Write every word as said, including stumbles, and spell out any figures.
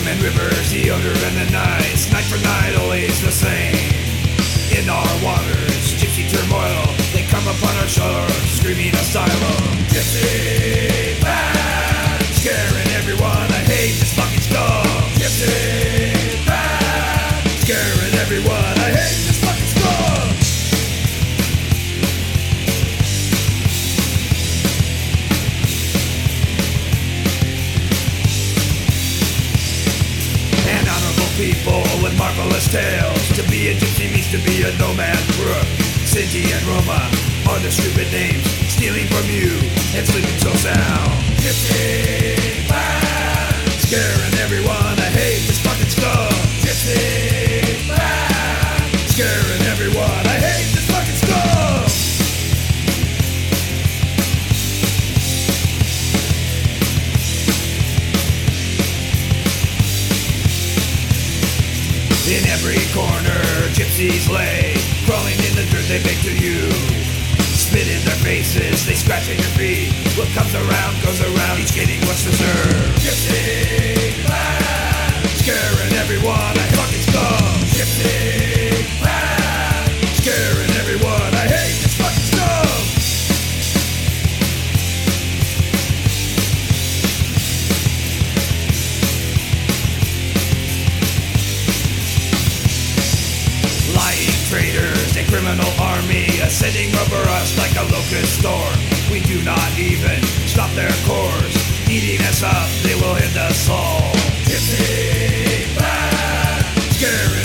and rivers, the odor and the nights, night for night, always the same. In our waters, gypsy turmoil, they come upon our shores, screaming asylum. Gypsy band, scaring everyone, I hate this fucking scum. Gypsy band, scaring everyone, I hate this fucking scum. People with marvelous tales. To be a gypsy means to be a nomad crook. Sinti and Roma are the stupid names, stealing from you and sleeping so sound. Gypsy band, scaring everyone, I hate this fucking scum. Gypsy band, scaring everyone, I hate this fucking scum. In every corner, gypsies lay, crawling in the dirt they beg to you. Spit in their faces, they scratch at your feet. What comes around goes around, each getting what's deserved. Gypsy band, scaring everyone, I fucking scum. Gypsy band, scaring everyone, I hate this fucking scum. Traitors, a criminal army ascending over us like a locust storm. We do not even stop their course, eating us up, they will end us all. Gypsy band, scary.